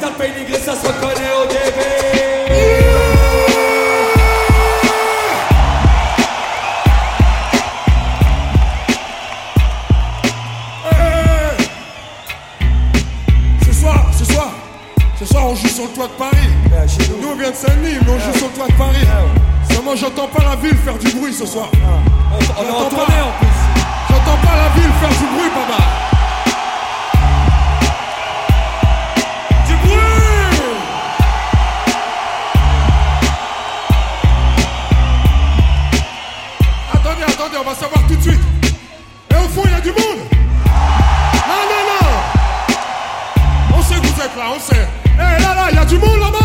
dans le pays nigré, ça se reconnaît au début. Ce soir on joue sur le toit de Paris. Nous on vient de Saint-Denis, mais on joue sur le toit de Paris. Seulement j'entends pas la ville faire du bruit ce soir. On est en tournée en plus. J'entends pas la ville faire du bruit, papa. Du bruit. Attendez, on va savoir tout de suite. Et au fond il y a du monde. Non. On sait que vous êtes là, on sait. Eh là, il y a du monde là-bas.